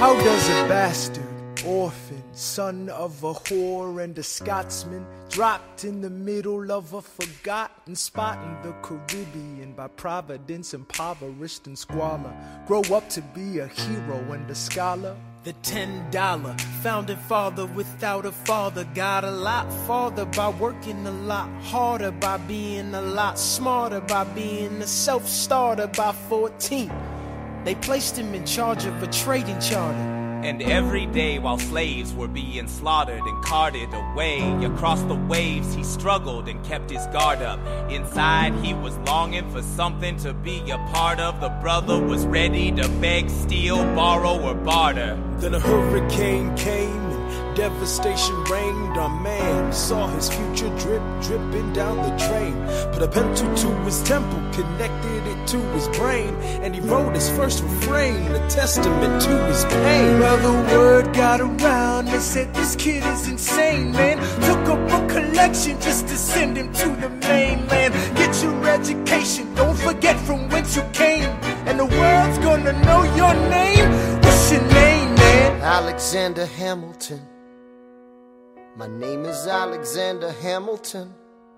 How does a bastard, orphan, son of a whore and a Scotsman, dropped in the middle of a forgotten spot in the Caribbean, by providence impoverished and squalor, grow up to be a hero and a scholar? The $10 founding father without a father got a lot farther by working a lot harder, by being a lot smarter, by being a self-starter. By 14, they placed him in charge of a trading charter. And every day while slaves were being slaughtered and carted away across the waves, he struggled and kept his guard up. Inside he was longing for something to be a part of. The brother was ready to beg, steal, borrow, or barter. Then a hurricane came and devastation reigned. Our man saw his future dripping down the drain. Put a pencil to his temple, connected it to his brain, and he wrote his first refrain, a testament to his pain. Well, the word got around, they said this kid is insane, man. Took up a collection just to send him to the mainland. Get your education, don't forget from whence you came, and the world's gonna know your name. What's your name, man? Alexander Hamilton. My name is Alexander Hamilton,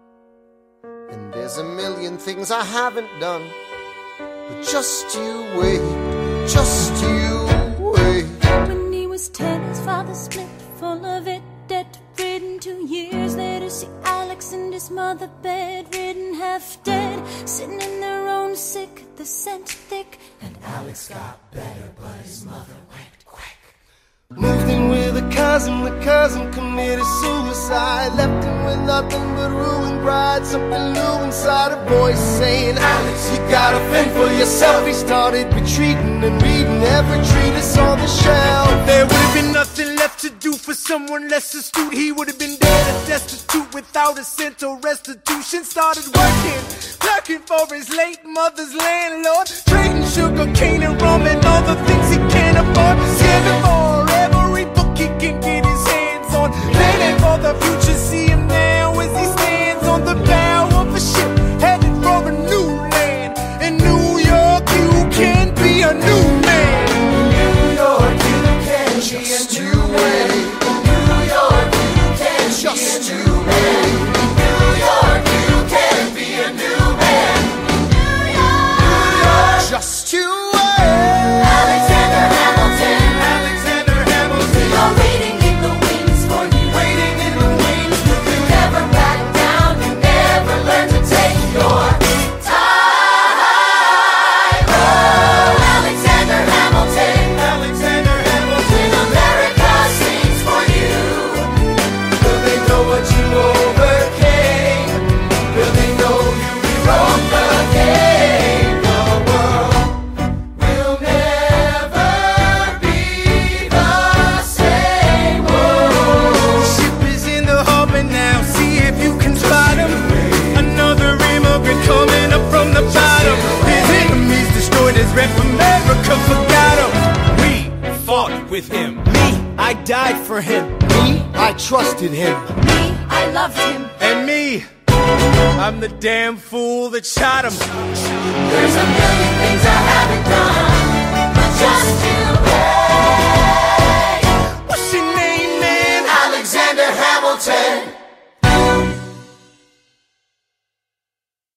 and there's a million things I haven't done, but just you wait, just you wait. When he was 10, his father split, full of it, debt-ridden. 2 years later, see Alex and his mother bedridden, half dead, sitting in their own sick, the scent thick. And Alex got better, but his mother went quick. Moved in with a cousin, the cousin committed suicide. Left him with nothing but ruined pride. Something new inside, a voice saying, Alex, you gotta fend for yourself. He started retreating and reading every treatise on the shelf. There would have been nothing left to do for someone less astute. He would have been dead and destitute without a cent or restitution. Started working for his late mother's landlord, trading sugar cane and rum and all the things he can't afford. Scamming for every book he can get his hands on, planning for the future. See him now as he stands on the bow of a ship, headed for a new land. In New York, you can be a new man. New York, you can just be a new man. New York, you can just be a new man. New York, you can be a new man. New York, just you wait. Alexander Hamilton. Alexander Hamilton. You're waiting in the wings for you. Waiting in the wings for you. You never back down, you never learn to take your time. Oh, Alexander Hamilton. Alexander Hamilton. When America sings for you. Will they know what you overcame? Will they know you rewrote the game? The world will never be the same. The ship is in the harbor now, see if you can spot him. Another immigrant coming up from the bottom. His enemies destroyed his rep, America forgot him. We fought with him, me, I died for him. Me, I trusted him. Me, I loved him. And me, I'm the damn fool that shot him. There's a million things I haven't done, but just you